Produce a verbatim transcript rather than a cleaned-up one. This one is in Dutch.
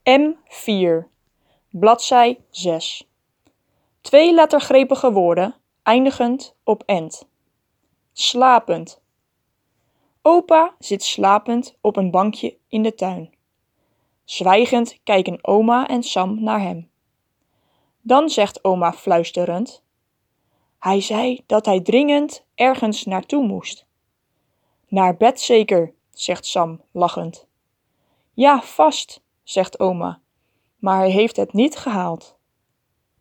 M vier, bladzij zes. Twee lettergrepige woorden, eindigend op end. Slapend. Opa zit slapend op een bankje in de tuin. Zwijgend kijken oma en Sam naar hem. Dan zegt oma fluisterend: Hij zei dat hij dringend ergens naartoe moest. Naar bed zeker, zegt Sam lachend. Ja, vast, zegt oma, maar hij heeft het niet gehaald.